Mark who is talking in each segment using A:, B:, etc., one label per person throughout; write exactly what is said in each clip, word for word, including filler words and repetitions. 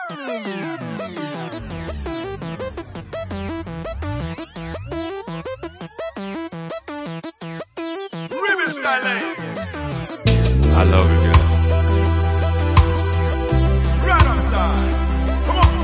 A: I love you, girl.
B: Right on style. Come on.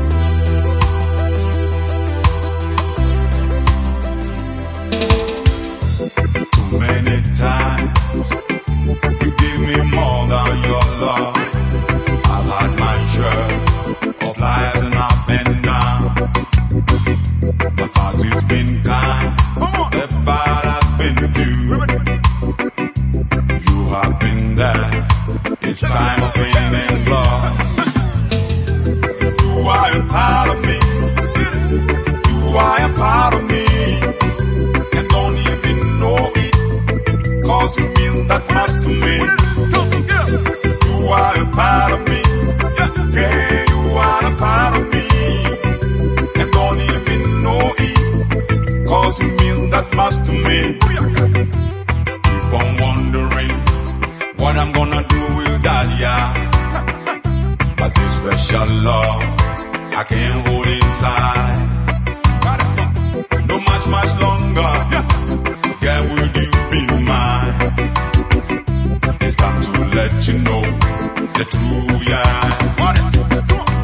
A: Too many times you give me more than your love. I've had my share of lies and up and down. The fact has been kind, the bad has been few. You have been there, it's time of pain and blood. You are a part of me, you are a part of me, and don't even know it, cause you mean that much to me. You are a part of me, yeah, you are a part of me, and don't even know it, cause you mean that much to me. Keep on wondering what I'm gonna do with that, yeah. But this special love, I can't hold inside. No much, much longer, girl, will you be mine? It's time to let you know the truth, yeah. What is it?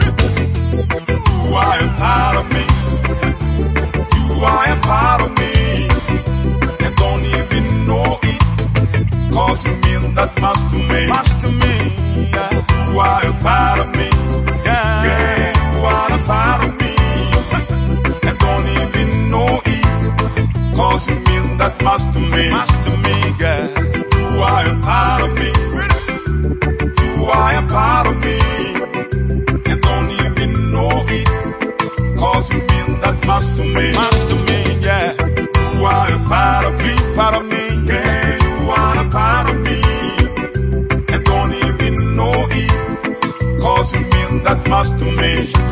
A: You are a part of me, you are a part of me, and don't even know it, cause you mean that much to me. Much to me, yeah. You are a part of me, yeah, yeah. You are a part of me, and don't even know it, cause you mean that much to me. Much to me, girl. You are a part of me, you are a part of me, and don't even know it, cause you mean that much to me. Much to me, yeah. You are a part of me, part of me, yeah. You are a part of me, and don't even know it, cause you mean that much to me.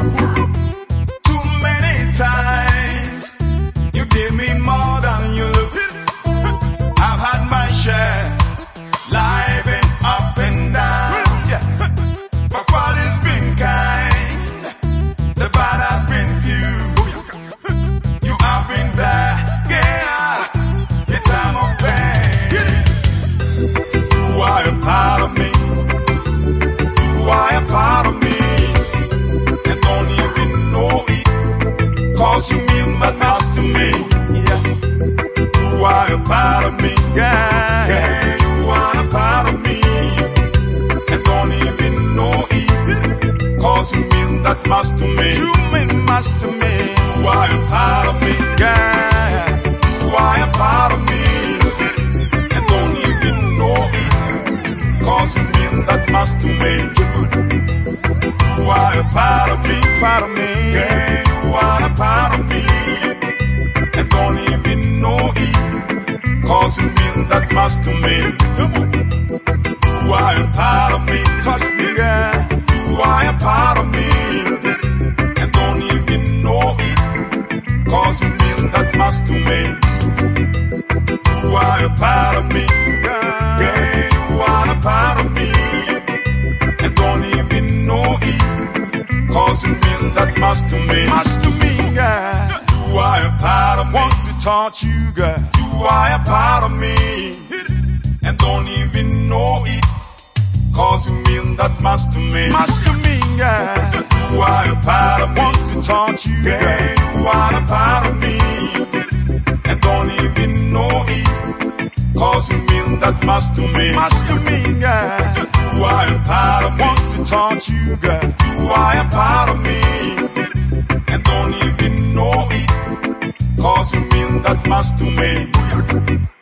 A: Too many times you give me more than you look. I've had my share, life and up and down. My father's been kind, the bad has been few. You have been there, yeah, your time of pain. You are a part of me, you are a part of me, and don't even know it, cause you mean that much to me, yeah. You are a part of me, yeah, yeah. You are a part of me, and don't even know it, cause you mean that much to me. You mean much to me. You are a part of me, yeah. You are a part of me, and don't even know it, cause you mean that much to me. You are a part of me, part of me, yeah. You are a part of me, and don't even know it, cause you mean that much to me. You are a part of me, touch me, yeah. You are a part of me, and don't even know it, cause you mean that much to me. You are a part of me, yeah, yeah. You are a part of me, and don't even know it, cause you mean that much to me. Much to me, yeah. You are a part of me, want to touch you, girl. You are a part of me, and don't even know it, cause you mean that much to me. Much to me, yeah. You are a part of me, want to touch you, girl. Yeah, you are a part of me, and don't even know it, cause you mean that much to me. Much to me, yeah. You are a part of me, want to touch you, girl. You are a part of me, and don't even know it, cause you mean that much to me.